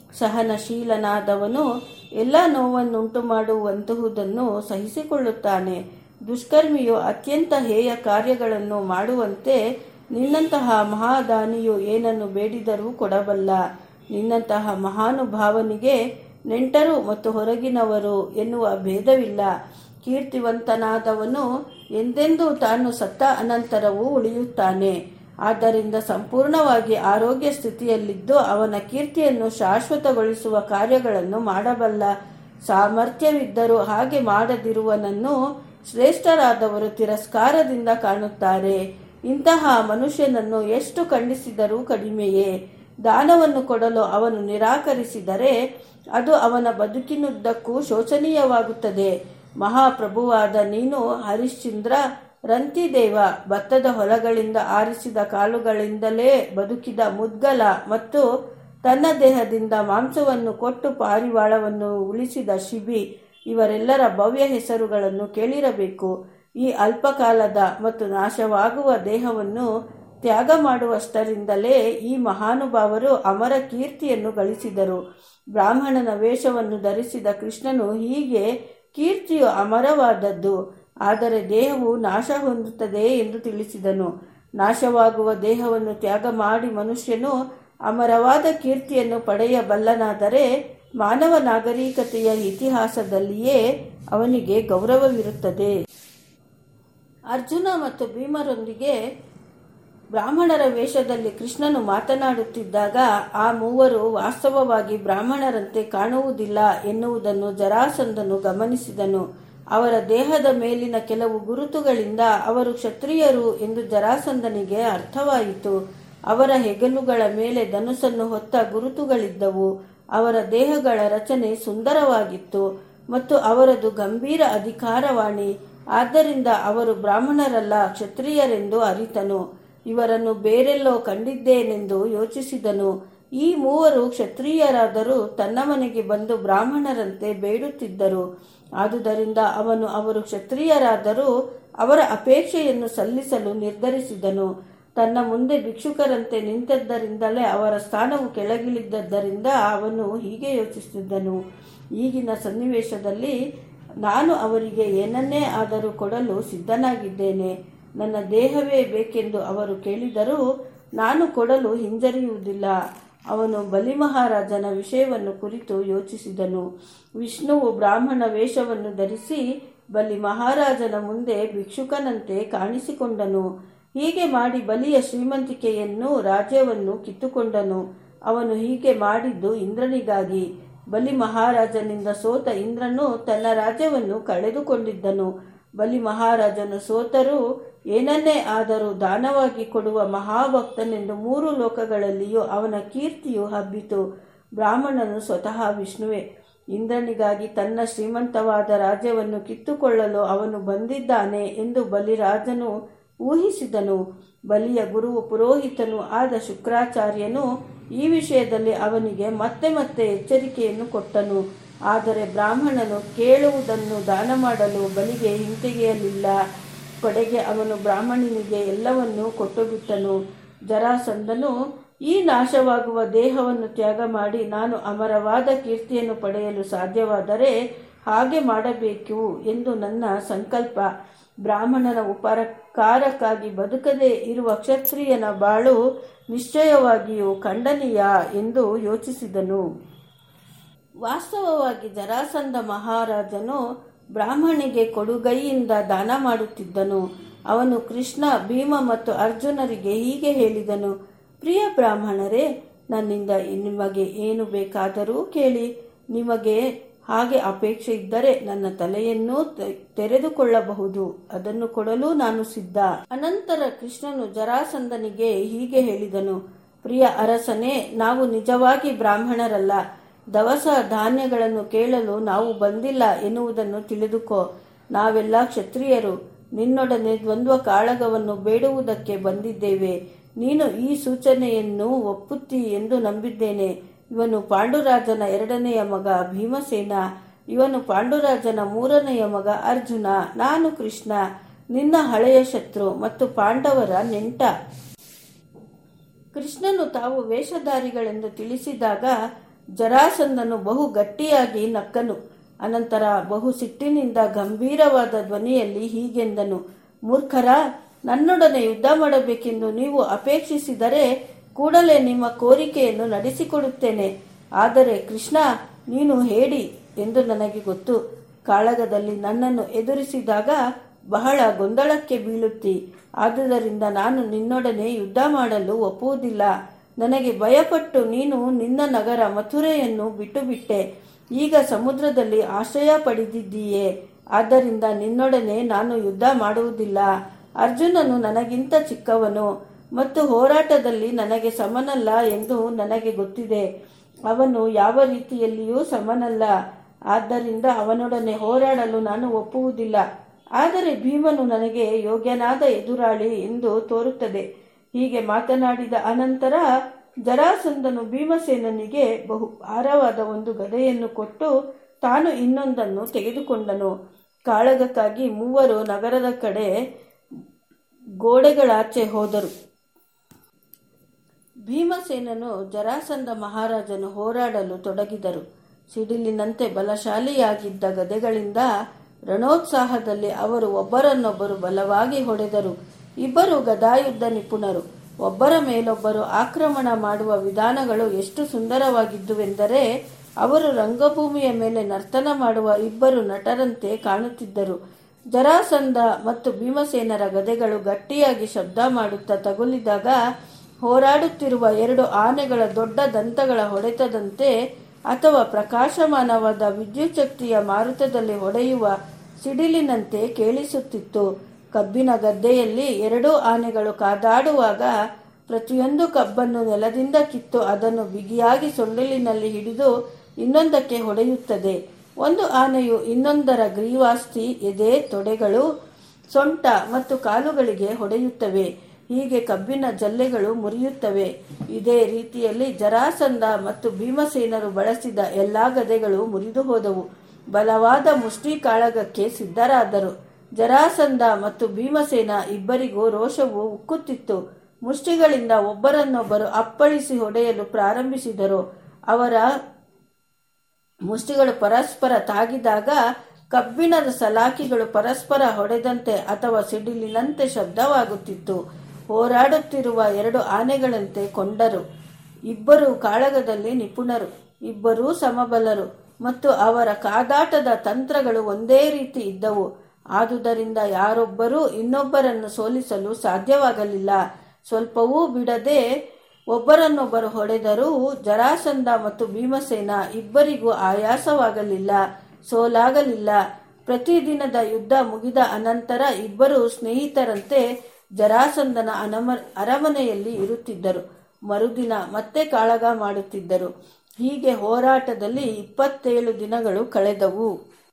ಸಹನಶೀಲನಾದವನು ಎಲ್ಲ ನೋವನ್ನುಂಟು ಮಾಡುವಂತಹುದನ್ನು ಸಹಿಸಿಕೊಳ್ಳುತ್ತಾನೆ. ದುಷ್ಕರ್ಮಿಯು ಅತ್ಯಂತ ಹೇಯ ಕಾರ್ಯಗಳನ್ನು ಮಾಡುವಂತೆ ನಿನ್ನಂತಹ ಮಹಾದಾನಿಯು ಏನನ್ನು ಬೇಡಿದರೂ ಕೊಡಬಲ್ಲ. ನಿನ್ನಂತಹ ಮಹಾನುಭಾವನಿಗೆ ನೆಂಟರು ಮತ್ತು ಹೊರಗಿನವರು ಎನ್ನುವ ಭೇದವಿಲ್ಲ. ಕೀರ್ತಿವಂತನಾದವನು ಎಂದೆಂದೂ ತಾನು ಸತ್ತ ಅನಂತರವೂ ಉಳಿಯುತ್ತಾನೆ. ಆದ್ದರಿಂದ ಸಂಪೂರ್ಣವಾಗಿ ಆರೋಗ್ಯ ಸ್ಥಿತಿಯಲ್ಲಿದ್ದು ಅವನ ಕೀರ್ತಿಯನ್ನು ಶಾಶ್ವತಗೊಳಿಸುವ ಕಾರ್ಯಗಳನ್ನು ಮಾಡಬಲ್ಲ. ಸಾಮರ್ಥ್ಯವಿದ್ದರೂ ಹಾಗೆ ಮಾಡದಿರುವನನ್ನು ಶ್ರೇಷ್ಠರಾದವರು ತಿರಸ್ಕಾರದಿಂದ ಕಾಣುತ್ತಾರೆ. ಇಂತಹ ಮನುಷ್ಯನನ್ನು ಎಷ್ಟು ಖಂಡಿಸಿದರೂ ಕಡಿಮೆಯೇ. ದಾನವನ್ನು ಕೊಡಲು ಅವನು ನಿರಾಕರಿಸಿದರೆ ಅದು ಅವನ ಬದುಕಿನುದ್ದಕ್ಕೂ ಶೋಚನೀಯವಾಗುತ್ತದೆ. ಮಹಾಪ್ರಭುವಾದ ನೀನು ಹರಿಶ್ಚಂದ್ರ, ರಂತಿದೇವ, ಭತ್ತದ ಹೊಲಗಳಿಂದ ಆರಿಸಿದ ಕಾಳುಗಳಿಂದಲೇ ಬದುಕಿದ ಮುದ್ಗಲ ಮತ್ತು ತನ್ನ ದೇಹದಿಂದ ಮಾಂಸವನ್ನು ಕೊಟ್ಟು ಪಾರಿವಾಳವನ್ನು ಉಳಿಸಿದ ಶಿಬಿ ಇವರೆಲ್ಲರ ಭವ್ಯ ಹೆಸರುಗಳನ್ನು ಕೇಳಿರಬೇಕು. ಈ ಅಲ್ಪಕಾಲದ ಮತ್ತು ನಾಶವಾಗುವ ದೇಹವನ್ನು ತ್ಯಾಗ ಮಾಡುವಷ್ಟರಿಂದಲೇ ಈ ಮಹಾನುಭಾವರು ಅಮರ ಕೀರ್ತಿಯನ್ನು ಗಳಿಸಿದರು. ಬ್ರಾಹ್ಮಣನ ವೇಷವನ್ನು ಧರಿಸಿದ ಕೃಷ್ಣನು ಹೀಗೆ ಕೀರ್ತಿಯು ಅಮರವಾದದ್ದು, ಆದರೆ ದೇಹವು ನಾಶ ಹೊಂದುತ್ತದೆ ಎಂದು ತಿಳಿಸಿದನು. ನಾಶವಾಗುವ ದೇಹವನ್ನು ತ್ಯಾಗ ಮಾಡಿ ಮನುಷ್ಯನು ಅಮರವಾದ ಕೀರ್ತಿಯನ್ನು ಪಡೆಯಬಲ್ಲನಾದರೆ ಮಾನವ ನಾಗರಿಕತೆಯ ಇತಿಹಾಸದಲ್ಲಿಯೇ ಅವನಿಗೆ ಗೌರವವಿರುತ್ತದೆ. ಅರ್ಜುನ ಮತ್ತು ಭೀಮರೊಂದಿಗೆ ಬ್ರಾಹ್ಮಣರ ವೇಷದಲ್ಲಿ ಕೃಷ್ಣನು ಮಾತನಾಡುತ್ತಿದ್ದಾಗ ಆ ಮೂವರು ವಾಸ್ತವವಾಗಿ ಬ್ರಾಹ್ಮಣರಂತೆ ಕಾಣುವುದಿಲ್ಲ ಎನ್ನುವುದನ್ನು ಜರಾಸಂಧನು ಗಮನಿಸಿದನು. ಅವರ ದೇಹದ ಮೇಲಿನ ಕೆಲವು ಗುರುತುಗಳಿಂದ ಅವರು ಕ್ಷತ್ರಿಯರು ಎಂದು ಜರಾಸಂಧನಿಗೆ ಅರ್ಥವಾಯಿತು. ಅವರ ಹೆಗಲುಗಳ ಮೇಲೆ ಧನುಸ್ಸನ್ನು ಹೊತ್ತ ಗುರುತುಗಳಿದ್ದವು. ಅವರ ದೇಹಗಳ ರಚನೆ ಸುಂದರವಾಗಿತ್ತು. ಮತ್ತು ಅವರದು ಗಂಭೀರ ಅಧಿಕಾರವಾಣಿ. ಆದ್ದರಿಂದ ಅವರು ಬ್ರಾಹ್ಮಣರಲ್ಲ, ಕ್ಷತ್ರಿಯರೆಂದು ಅರಿತನು. ಇವರನ್ನು ಬೇರೆಲ್ಲೋ ಕಂಡಿದ್ದೇನೆಂದು ಯೋಚಿಸಿದನು. ಈ ಮೂವರು ಕ್ಷತ್ರಿಯರಾದರೂ ತನ್ನ ಮನೆಗೆ ಬಂದು ಬ್ರಾಹ್ಮಣರಂತೆ ಬೇಡುತ್ತಿದ್ದರು. ಆದುದರಿಂದ ಅವನು ಅವರು ಕ್ಷತ್ರಿಯರಾದರೂ ಅವರ ಅಪೇಕ್ಷೆಯನ್ನು ಸಲ್ಲಿಸಲು ನಿರ್ಧರಿಸಿದನು. ತನ್ನ ಮುಂದೆ ಭಿಕ್ಷುಕರಂತೆ ನಿಂತದ್ದರಿಂದಲೇ ಅವರ ಸ್ಥಾನವು ಕೆಳಗಿಳಿದದ್ದರಿಂದ ಅವನು ಹೀಗೆ ಯೋಚಿಸಿದ್ದನು: ಈಗಿನ ಸನ್ನಿವೇಶದಲ್ಲಿ ನಾನು ಅವರಿಗೆ ಏನನ್ನೇ ಆದರೂ ಕೊಡಲು ಸಿದ್ಧನಾಗಿದ್ದೇನೆ. ನನ್ನ ದೇಹವೇ ಬೇಕೆಂದು ಅವರು ಕೇಳಿದರೂ ನಾನು ಕೊಡಲು ಹಿಂಜರಿಯುವುದಿಲ್ಲ. ಅವನು ಬಲಿ ಮಹಾರಾಜನ ವಿಷಯವನ್ನು ಕುರಿತು ಯೋಚಿಸಿದನು. ವಿಷ್ಣುವು ಬ್ರಾಹ್ಮಣ ವೇಷವನ್ನು ಧರಿಸಿ ಬಲಿ ಮಹಾರಾಜನ ಮುಂದೆ ಭಿಕ್ಷುಕನಂತೆ ಕಾಣಿಸಿಕೊಂಡನು. ಹೀಗೆ ಮಾಡಿ ಬಲಿಯ ಶ್ರೀಮಂತಿಕೆಯನ್ನು ರಾಜ್ಯವನ್ನು ಕಿತ್ತುಕೊಂಡನು. ಅವನು ಹೀಗೆ ಮಾಡಿದ್ದು ಇಂದ್ರನಿಗಾಗಿ. ಬಲಿ ಮಹಾರಾಜನಿಂದ ಸೋತ ಇಂದ್ರನು ತನ್ನ ರಾಜ್ಯವನ್ನು ಕಳೆದುಕೊಂಡಿದ್ದನು. ಬಲಿ ಮಹಾರಾಜನು ಸೋತರೂ ಏನನ್ನೇ ಆದರೂ ದಾನವಾಗಿ ಕೊಡುವ ಮಹಾಭಕ್ತನೆಂದು ಮೂರು ಲೋಕಗಳಲ್ಲಿಯೂ ಅವನ ಕೀರ್ತಿಯು ಹಬ್ಬಿತು. ಬ್ರಾಹ್ಮಣನು ಸ್ವತಃ ವಿಷ್ಣುವೇ. ಇಂದ್ರನಿಗಾಗಿ ತನ್ನ ಶ್ರೀಮಂತವಾದ ರಾಜ್ಯವನ್ನು ಕಿತ್ತುಕೊಳ್ಳಲು ಅವನು ಬಂದಿದ್ದಾನೆ ಎಂದು ಬಲಿರಾಜನು ಊಹಿಸಿದನು. ಬಲಿಯ ಗುರುವು ಪುರೋಹಿತನೂ ಆದ ಶುಕ್ರಾಚಾರ್ಯನು ಈ ವಿಷಯದಲ್ಲಿ ಅವನಿಗೆ ಮತ್ತೆ ಮತ್ತೆ ಎಚ್ಚರಿಕೆಯನ್ನು ಕೊಟ್ಟನು. ಆದರೆ ಬ್ರಾಹ್ಮಣನು ಕೇಳುವುದನ್ನು ದಾನ ಮಾಡಲು ಬಲಿಗೆ ಹಿಂತೆಗೆಯಲಿಲ್ಲ. ಕಡೆಗೆ ಅವನು ಬ್ರಾಹ್ಮಣನಿಗೆ ಎಲ್ಲವನ್ನೂ ಕೊಟ್ಟುಬಿಟ್ಟನು. ಜರಾಸಂಧನು ಈ ನಾಶವಾಗುವ ದೇಹವನ್ನು ತ್ಯಾಗ ಮಾಡಿ ನಾನು ಅಮರವಾದ ಕೀರ್ತಿಯನ್ನು ಪಡೆಯಲು ಸಾಧ್ಯವಾದರೆ ಹಾಗೆ ಮಾಡಬೇಕು ಎಂದು ನನ್ನ ಸಂಕಲ್ಪ. ಬ್ರಾಹ್ಮಣನ ಉಪಕಾರಕ್ಕಾಗಿ ಬದುಕದೇ ಇರುವ ಕ್ಷತ್ರಿಯನ ಬಾಳು ನಿಶ್ಚಯವಾಗಿಯೂ ಖಂಡನೀಯ ಎಂದು ಯೋಚಿಸಿದನು. ವಾಸ್ತವವಾಗಿ ಜರಾಸಂಧ ಮಹಾರಾಜನು ಬ್ರಾಹ್ಮಣಿಗೆ ಕೊಡುಗೈಯಿಂದ ದಾನ ಮಾಡುತ್ತಿದ್ದನು. ಅವನು ಕೃಷ್ಣ, ಭೀಮ ಮತ್ತು ಅರ್ಜುನರಿಗೆ ಹೀಗೆ ಹೇಳಿದನು: ಪ್ರಿಯ ಬ್ರಾಹ್ಮಣರೇ, ನನ್ನಿಂದ ನಿಮಗೆ ಏನು ಬೇಕಾದರೂ ಕೇಳಿ. ನಿಮಗೆ ಹಾಗೆ ಅಪೇಕ್ಷೆ ಇದ್ದರೆ ನನ್ನ ತಲೆಯನ್ನು ತೆರೆದುಕೊಳ್ಳಬಹುದು. ಅದನ್ನು ಕೊಡಲು ನಾನು ಸಿದ್ಧ. ಅನಂತರ ಕೃಷ್ಣನು ಜರಾಸಂಧನಿಗೆ ಹೀಗೆ ಹೇಳಿದನು: ಪ್ರಿಯ ಅರಸನೇ, ನಾವು ನಿಜವಾಗಿ ಬ್ರಾಹ್ಮಣರಲ್ಲ. ದವಸ ಧಾನ್ಯಗಳನ್ನು ಕೇಳಲು ನಾವು ಬಂದಿಲ್ಲ ಎನ್ನುವುದನ್ನು ತಿಳಿದುಕೋ. ನಾವೆಲ್ಲ ಕ್ಷತ್ರಿಯರು. ನಿನ್ನೊಡನೆ ದ್ವಂದ್ವ ಕಾಳಗವನ್ನು ಬೇಡುವುದಕ್ಕೆ ಬಂದಿದ್ದೇವೆ. ನೀನು ಈ ಸೂಚನೆಯನ್ನು ಒಪ್ಪುತ್ತಿ ಎಂದು ನಂಬಿದ್ದೇನೆ. ಇವನು ಪಾಂಡುರಾಜನ ಎರಡನೆಯ ಮಗ ಭೀಮಸೇನ. ಇವನು ಪಾಂಡುರಾಜನ ಮೂರನೆಯ ಮಗ ಅರ್ಜುನ. ನಾನು ಕೃಷ್ಣ, ನಿನ್ನ ಹಳೆಯ ಶತ್ರು ಮತ್ತು ಪಾಂಡವರ ನೆಂಟ. ಕೃಷ್ಣನು ತಾವು ವೇಷಧಾರಿಗಳೆಂದು ತಿಳಿಸಿದಾಗ ಜರಾಸಂಧನು ಬಹು ಗಟ್ಟಿಯಾಗಿ ನಕ್ಕನು. ಅನಂತರ ಬಹು ಸಿಟ್ಟಿನಿಂದ ಗಂಭೀರವಾದ ಧ್ವನಿಯಲ್ಲಿ ಹೀಗೆಂದನು: ಮೂರ್ಖರ, ನನ್ನೊಡನೆ ಯುದ್ಧ ಮಾಡಬೇಕೆಂದು ನೀವು ಅಪೇಕ್ಷಿಸಿದರೆ ಕೂಡಲೇ ನಿಮ್ಮ ಕೋರಿಕೆಯನ್ನು ನಡೆಸಿಕೊಡುತ್ತೇನೆ. ಆದರೆ ಕೃಷ್ಣ, ನೀನು ಹೇಡಿ ಎಂದು ನನಗೆ ಗೊತ್ತು. ಕಾಳಗದಲ್ಲಿ ನನ್ನನ್ನು ಎದುರಿಸಿದಾಗ ಬಹಳ ಗೊಂದಲಕ್ಕೆ ಬೀಳುತ್ತಿ. ಆದುದರಿಂದ ನಾನು ನಿನ್ನೊಡನೆ ಯುದ್ಧ ಮಾಡಲು ಒಪ್ಪುವುದಿಲ್ಲ. ನನಗೆ ಭಯಪಟ್ಟು ನೀನು ನಿನ್ನ ನಗರ ಮಥುರೆಯನ್ನು ಬಿಟ್ಟು ಬಿಟ್ಟೆ. ಈಗ ಸಮುದ್ರದಲ್ಲಿ ಆಶ್ರಯ ಪಡೆದಿದ್ದೀಯೆ. ಆದ್ದರಿಂದ ನಿನ್ನೊಡನೆ ನಾನು ಯುದ್ಧ ಮಾಡುವುದಿಲ್ಲ. ಅರ್ಜುನನು ನನಗಿಂತ ಚಿಕ್ಕವನು ಮತ್ತು ಹೋರಾಟದಲ್ಲಿ ನನಗೆ ಸಮನಲ್ಲ ಎಂದು ನನಗೆ ಗೊತ್ತಿದೆ. ಅವನು ಯಾವ ರೀತಿಯಲ್ಲಿಯೂ ಸಮನಲ್ಲ. ಆದ್ದರಿಂದ ಅವನೊಡನೆ ಹೋರಾಡಲು ನಾನು ಒಪ್ಪುವುದಿಲ್ಲ. ಆದರೆ ಭೀಮನು ನನಗೆ ಯೋಗ್ಯನಾದ ಎದುರಾಳಿ ಎಂದು ತೋರುತ್ತದೆ. ಹೀಗೆ ಮಾತನಾಡಿದ ಅನಂತರ ಜರಾಸಂಧನು ಭೀಮಸೇನನಿಗೆ ಬಹು ಭಾರವಾದ ಒಂದು ಗದೆಯನ್ನು ಕೊಟ್ಟು ತಾನು ಇನ್ನೊಂದನ್ನು ತೆಗೆದುಕೊಂಡನು. ಕಾಳಗಕ್ಕಾಗಿ ಮೂವರು ನಗರದ ಕಡೆ ಗೋಡೆಗಳಾಚೆ ಹೋದರು. ಭೀಮಸೇನನು ಜರಾಸಂಧ ಮಹಾರಾಜನು ಹೋರಾಡಲು ತೊಡಗಿದರು. ಸಿಡಿಲಿನಂತೆ ಬಲಶಾಲಿಯಾಗಿದ್ದ ಗದೆಗಳಿಂದ ರಣೋತ್ಸಾಹದಲ್ಲಿ ಅವರು ಒಬ್ಬರನ್ನೊಬ್ಬರು ಬಲವಾಗಿ ಹೊಡೆದರು. ಇಬ್ಬರು ಗದಾಯುದ್ಧ ನಿಪುಣರು. ಒಬ್ಬರ ಮೇಲೊಬ್ಬರು ಆಕ್ರಮಣ ಮಾಡುವ ವಿಧಾನಗಳು ಎಷ್ಟು ಸುಂದರವಾಗಿದ್ದುವೆಂದರೆ ಅವರು ರಂಗಭೂಮಿಯ ಮೇಲೆ ನರ್ತನ ಮಾಡುವ ಇಬ್ಬರು ನಟರಂತೆ ಕಾಣುತ್ತಿದ್ದರು. ಜರಾಸಂಧ ಮತ್ತು ಭೀಮಸೇನರ ಗದೆಗಳು ಗಟ್ಟಿಯಾಗಿ ಶಬ್ದ ಮಾಡುತ್ತಾ ತಗುಲಿದಾಗ ಹೋರಾಡುತ್ತಿರುವ ಎರಡು ಆನೆಗಳ ದೊಡ್ಡ ದಂತಗಳ ಹೊಡೆತದಂತೆ ಅಥವಾ ಪ್ರಕಾಶಮಾನವಾದ ವಿದ್ಯುಚ್ಛಕ್ತಿಯ ಮಾರುತದಲ್ಲಿ ಹೊಡೆಯುವ ಸಿಡಿಲಿನಂತೆ ಕೇಳಿಸುತ್ತಿತ್ತು. ಕಬ್ಬಿನ ಗದ್ದೆಯಲ್ಲಿ ಎರಡೂ ಆನೆಗಳು ಕಾದಾಡುವಾಗ ಪ್ರತಿಯೊಂದು ಕಬ್ಬನ್ನು ನೆಲದಿಂದ ಕಿತ್ತು ಅದನ್ನು ಬಿಗಿಯಾಗಿ ಸೊಂಡಿಲಿನಲ್ಲಿ ಹಿಡಿದು ಇನ್ನೊಂದಕ್ಕೆ ಹೊಡೆಯುತ್ತದೆ. ಒಂದು ಆನೆಯು ಇನ್ನೊಂದರ ಗ್ರೀವಾಸ್ಥಿ, ಎದೆ, ತೊಡೆಗಳು, ಸೊಂಟ ಮತ್ತು ಕಾಲುಗಳಿಗೆ ಹೊಡೆಯುತ್ತವೆ. ಹೀಗೆ ಕಬ್ಬಿನ ಜಲ್ಲೆಗಳು ಮುರಿಯುತ್ತವೆ. ಇದೇ ರೀತಿಯಲ್ಲಿ ಜರಾಸಂಧ ಮತ್ತು ಭೀಮಸೇನರು ಬಳಸಿದ ಎಲ್ಲಾ ಗದೆಗಳು ಮುರಿದು ಹೋದವು. ಬಲವಾದ ಮುಷ್ಟಿ ಕಾಳಗಕ್ಕೆ ಸಿದ್ಧರಾದರು. ಜರಾಸಂಧ ಮತ್ತು ಭೀಮಸೇನ ಇಬ್ಬರಿಗೂ ರೋಷವು ಉಕ್ಕುತ್ತಿತ್ತು. ಮುಷ್ಟಿಗಳಿಂದ ಒಬ್ಬರನ್ನೊಬ್ಬರು ಅಪ್ಪಳಿಸಿ ಹೊಡೆಯಲು ಪ್ರಾರಂಭಿಸಿದರು. ಅವರ ಮುಷ್ಟಿಗಳು ಪರಸ್ಪರ ತಾಗಿದಾಗ ಕಬ್ಬಿಣದ ಸಲಾಕಿಗಳು ಪರಸ್ಪರ ಹೊಡೆದಂತೆ ಅಥವಾ ಸಿಡಿಲಿನಂತೆ ಶಬ್ದವಾಗುತ್ತಿತ್ತು. ಹೋರಾಡುತ್ತಿರುವ ಎರಡು ಆನೆಗಳಂತೆ ಕೊಂಡರು. ಇಬ್ಬರು ಕಾಳಗದಲ್ಲಿ ನಿಪುಣರು, ಇಬ್ಬರೂ ಸಮಬಲರು ಮತ್ತು ಅವರ ಕಾದಾಟದ ತಂತ್ರಗಳು ಒಂದೇ ರೀತಿ ಇದ್ದವು. ಆದುದರಿಂದ ಯಾರೊಬ್ಬರೂ ಇನ್ನೊಬ್ಬರನ್ನು ಸೋಲಿಸಲು ಸಾಧ್ಯವಾಗಲಿಲ್ಲ. ಸ್ವಲ್ಪವೂ ಬಿಡದೆ ಒಬ್ಬರನ್ನೊಬ್ಬರು ಹೊಡೆದರೂ ಜರಾಸಂಧ ಮತ್ತು ಭೀಮಸೇನ ಇಬ್ಬರಿಗೂ ಆಯಾಸವಾಗಲಿಲ್ಲ, ಸೋಲಾಗಲಿಲ್ಲ. ಪ್ರತಿದಿನದ ಯುದ್ಧ ಮುಗಿದ ಅನಂತರ ಇಬ್ಬರು ಸ್ನೇಹಿತರಂತೆ ಜರಾಸಂಧನ ಅನಮ ಅರಮನೆಯಲ್ಲಿ ಇರುತ್ತಿದ್ದರು. ಮರುದಿನ ಮತ್ತೆ ಕಾಳಗ ಮಾಡುತ್ತಿದ್ದರು. ಹೀಗೆ ಹೋರಾಟದಲ್ಲಿ ಇಪ್ಪತ್ತೇಳು ದಿನಗಳು ಕಳೆದವು.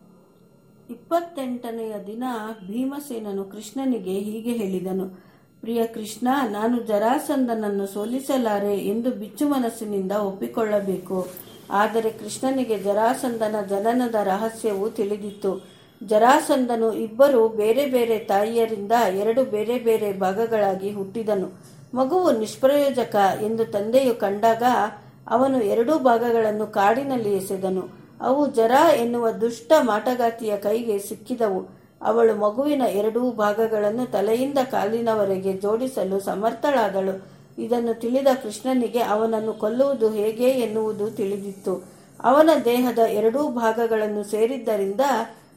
ಇಪ್ಪತ್ತೆಂಟನೆಯ ದಿನ ಭೀಮಸೇನನು ಕೃಷ್ಣನಿಗೆ ಹೀಗೆ ಹೇಳಿದನು: ಪ್ರಿಯ ಕೃಷ್ಣ, ನಾನು ಜರಾಸಂಧನನ್ನು ಸೋಲಿಸಲಾರೆ ಎಂದು ಬಿಚ್ಚು ಮನಸ್ಸಿನಿಂದ ಒಪ್ಪಿಕೊಳ್ಳಬೇಕು. ಆದರೆ ಕೃಷ್ಣನಿಗೆ ಜರಾಸಂಧನ ಜನನದ ರಹಸ್ಯವು ತಿಳಿದಿತ್ತು. ಜರಾಸಂಧನು ಇಬ್ಬರು ಬೇರೆ ಬೇರೆ ತಾಯಿಯರಿಂದ ಎರಡು ಬೇರೆ ಬೇರೆ ಭಾಗಗಳಾಗಿ ಹುಟ್ಟಿದನು. ಮಗುವು ನಿಷ್ಪ್ರಯೋಜಕ ಎಂದು ತಂದೆಯು ಕಂಡಾಗ ಅವನು ಎರಡೂ ಭಾಗಗಳನ್ನು ಕಾಡಿನಲ್ಲಿ ಎಸೆದನು. ಅವು ಜರಾ ಎನ್ನುವ ದುಷ್ಟ ಮಾಟಗಾತಿಯ ಕೈಗೆ ಸಿಕ್ಕಿದವು. ಅವಳು ಮಗುವಿನ ಎರಡೂ ಭಾಗಗಳನ್ನು ತಲೆಯಿಂದ ಕಾಲಿನವರೆಗೆ ಜೋಡಿಸಲು ಸಮರ್ಥಳಾದಳು. ಇದನ್ನು ತಿಳಿದ ಕೃಷ್ಣನಿಗೆ ಅವನನ್ನು ಕೊಲ್ಲುವುದು ಹೇಗೆ ಎನ್ನುವುದು ತಿಳಿದಿತ್ತು. ಅವನ ದೇಹದ ಎರಡೂ ಭಾಗಗಳನ್ನು ಸೇರಿದ್ದರಿಂದ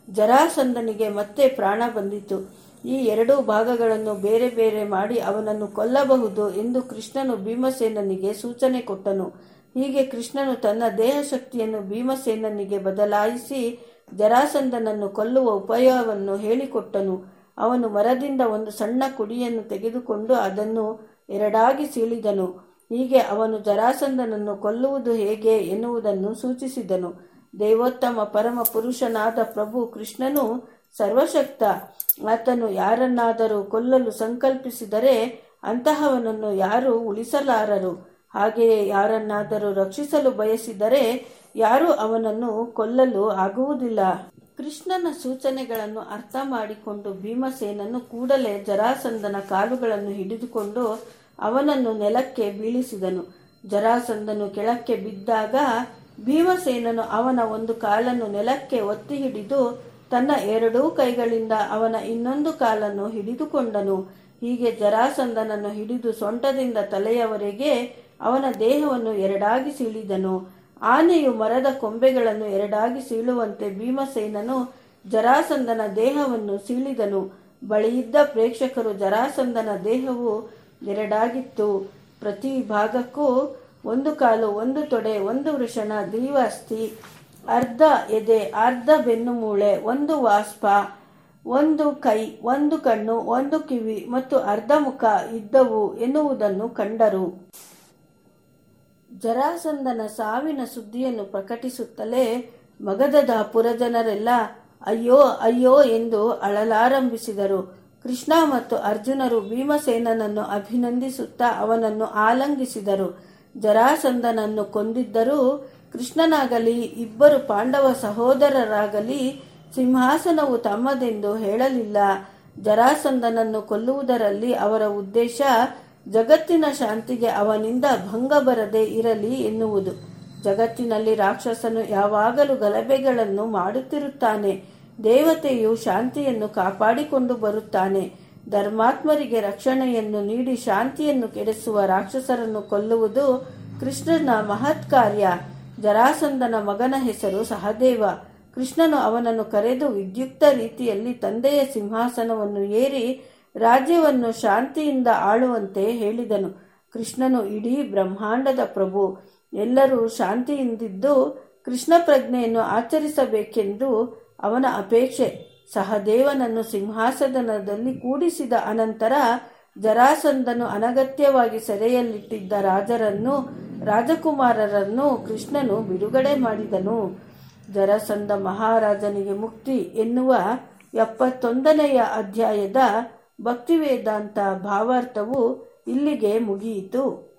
ಜರಾಸಂಧನಿಗೆ ಮತ್ತೆ ಪ್ರಾಣ ಬಂದಿತು. ಈ ಎರಡೂ ಭಾಗಗಳನ್ನು ಬೇರೆ ಬೇರೆ ಮಾಡಿ ಅವನನ್ನು ಕೊಲ್ಲಬಹುದು ಎಂದು ಕೃಷ್ಣನು ಭೀಮಸೇನನಿಗೆ ಸೂಚನೆ ಕೊಟ್ಟನು. ಹೀಗೆ ಕೃಷ್ಣನು ತನ್ನ ದೇಹ ಶಕ್ತಿಯನ್ನು ಭೀಮಸೇನನಿಗೆ ಬದಲಾಯಿಸಿ ಜರಾಸಂಧನನ್ನು ಕೊಲ್ಲುವ ಉಪಾಯವನ್ನು ಹೇಳಿಕೊಟ್ಟನು. ಅವನು ಮರದಿಂದ ಒಂದು ಸಣ್ಣ ಕುಡಿಯನ್ನು ತೆಗೆದುಕೊಂಡು ಅದನ್ನು ಎರಡಾಗಿ ಸೀಳಿದನು. ಹೀಗೆ ಅವನು ಜರಾಸಂಧನನ್ನು ಕೊಲ್ಲುವುದು ಹೇಗೆ ಎನ್ನುವುದನ್ನು ಸೂಚಿಸಿದನು. ದೇವೋತ್ತಮ ಪರಮ ಪುರುಷನಾದ ಪ್ರಭು ಕೃಷ್ಣನು ಸರ್ವಶಕ್ತ. ಆತನು ಯಾರನ್ನಾದರೂ ಕೊಲ್ಲಲು ಸಂಕಲ್ಪಿಸಿದರೆ ಅಂತಹವನನ್ನು ಯಾರೂ ಉಳಿಸಲಾರರು. ಹಾಗೆಯೇ ಯಾರನ್ನಾದರೂ ರಕ್ಷಿಸಲು ಬಯಸಿದರೆ ಯಾರೂ ಅವನನ್ನು ಕೊಲ್ಲಲು ಆಗುವುದಿಲ್ಲ. ಕೃಷ್ಣನ ಸೂಚನೆಗಳನ್ನು ಅರ್ಥ ಮಾಡಿಕೊಂಡು ಭೀಮಸೇನನು ಕೂಡಲೇ ಜರಾಸಂಧನ ಕಾಲುಗಳನ್ನು ಹಿಡಿದುಕೊಂಡು ಅವನನ್ನು ನೆಲಕ್ಕೆ ಬೀಳಿಸಿದನು. ಜರಾಸಂಧನು ಕೆಳಕ್ಕೆ ಬಿದ್ದಾಗ ಭೀಮಸೇನನು ಅವನ ಒಂದು ಕಾಲನ್ನು ನೆಲಕ್ಕೆ ಒತ್ತಿ ಹಿಡಿದು ತನ್ನ ಎರಡೂ ಕೈಗಳಿಂದ ಅವನ ಇನ್ನೊಂದು ಕಾಲನ್ನು ಹಿಡಿದುಕೊಂಡನು. ಹೀಗೆ ಜರಾಸಂಧನನ್ನು ಹಿಡಿದು ಸೊಂಟದಿಂದ ತಲೆಯವರೆಗೆ ಅವನ ದೇಹವನ್ನು ಎರಡಾಗಿ ಸೀಳಿದನು. ಆನೆಯು ಮರದ ಕೊಂಬೆಗಳನ್ನು ಎರಡಾಗಿ ಸೀಳುವಂತೆ ಭೀಮಸೇನನು ಜರಾಸಂಧನ ದೇಹವನ್ನು ಸೀಳಿದನು. ಬಳಿಯಿದ್ದ ಪ್ರೇಕ್ಷಕರು ಜರಾಸಂಧನ ದೇಹವು ಎರಡಾಗಿತ್ತು. ಪ್ರತಿ ಭಾಗಕ್ಕೂ ಒಂದು ಕಾಲು, ಒಂದು ತೊಡೆ, ಒಂದು ವೃಷಣ, ಗ್ರೀವಾಸ್ಥಿ, ಅರ್ಧ ಎದೆ, ಅರ್ಧ ಬೆನ್ನು ಮೂಳೆ, ಒಂದು ವಾಸ್ಪ, ಒಂದು ಕೈ, ಒಂದು ಕಣ್ಣು, ಒಂದು ಕಿವಿ ಮತ್ತು ಅರ್ಧ ಮುಖ ಇದ್ದವು ಎನ್ನುವುದನ್ನು ಕಂಡರು. ಜರಾಸಂಧನ ಸಾವಿನ ಸುದ್ದಿಯನ್ನು ಪ್ರಕಟಿಸುತ್ತಲೇ ಮಗಧದ ಪುರಜನರೆಲ್ಲ ಅಯ್ಯೋ ಅಯ್ಯೋ ಎಂದು ಅಳಲಾರಂಭಿಸಿದರು. ಕೃಷ್ಣ ಮತ್ತು ಅರ್ಜುನರು ಭೀಮಸೇನನನ್ನು ಅಭಿನಂದಿಸುತ್ತಾ ಅವನನ್ನು ಆಲಂಗಿಸಿದರು. ಜರಾಸಂಧನನ್ನು ಕೊಂದಿದ್ದರೂ ಕೃಷ್ಣನಾಗಲಿ ಇಬ್ಬರು ಪಾಂಡವ ಸಹೋದರರಾಗಲಿ ಸಿಂಹಾಸನವು ತಮ್ಮದೆಂದು ಹೇಳಲಿಲ್ಲ. ಜರಾಸಂಧನನ್ನು ಕೊಲ್ಲುವುದರಲ್ಲಿ ಅವರ ಉದ್ದೇಶ ಜಗತ್ತಿನ ಶಾಂತಿಗೆ ಅವನಿಂದ ಭಂಗ ಬರದೇ ಇರಲಿ ಎನ್ನುವುದು. ಜಗತ್ತಿನಲ್ಲಿ ರಾಕ್ಷಸನು ಯಾವಾಗಲೂ ಗಲಭೆಗಳನ್ನು ಮಾಡುತ್ತಿರುತ್ತಾನೆ. ದೇವತೆಯು ಶಾಂತಿಯನ್ನು ಕಾಪಾಡಿಕೊಂಡು ಬರುತ್ತಾನೆ. ಧರ್ಮಾತ್ಮರಿಗೆ ರಕ್ಷಣೆಯನ್ನು ನೀಡಿ ಶಾಂತಿಯನ್ನು ಕೆಡಿಸುವ ರಾಕ್ಷಸರನ್ನು ಕೊಲ್ಲುವುದು ಕೃಷ್ಣನ ಮಹತ್ ಕಾರ್ಯ. ಜರಾಸಂಧನ ಮಗನ ಹೆಸರು ಸಹದೇವ. ಕೃಷ್ಣನು ಅವನನ್ನು ಕರೆದು ವಿದ್ಯುಕ್ತ ರೀತಿಯಲ್ಲಿ ತಂದೆಯ ಸಿಂಹಾಸನವನ್ನು ಏರಿ ರಾಜ್ಯವನ್ನು ಶಾಂತಿಯಿಂದ ಆಳುವಂತೆ ಹೇಳಿದನು. ಕೃಷ್ಣನು ಇಡೀ ಬ್ರಹ್ಮಾಂಡದ ಪ್ರಭು. ಎಲ್ಲರೂ ಶಾಂತಿಯಿಂದಿದ್ದು ಕೃಷ್ಣ ಪ್ರಜ್ಞೆಯನ್ನು ಆಚರಿಸಬೇಕೆಂದು ಅವನ ಅಪೇಕ್ಷೆ. ಸಹದೇವನನ್ನು ಸಿಂಹಾಸನದಲ್ಲಿ ಕೂಡಿಸಿದ ಅನಂತರ ಜರಾಸಂಧನು ಅನಗತ್ಯವಾಗಿ ಸೆರೆಯಲ್ಲಿಟ್ಟಿದ್ದ ರಾಜರನ್ನು ರಾಜಕುಮಾರರನ್ನು ಕೃಷ್ಣನು ಬಿಡುಗಡೆ ಮಾಡಿದನು. ಜರಸಂಧ ಮಹಾರಾಜನಿಗೆ ಮುಕ್ತಿ ಎನ್ನುವ ಎಪ್ಪತ್ತೊಂದನೆಯ ಅಧ್ಯಾಯದ ಭಕ್ತಿವೇದಾಂತ ಭಾವಾರ್ಥವು ಇಲ್ಲಿಗೆ ಮುಗಿಯಿತು.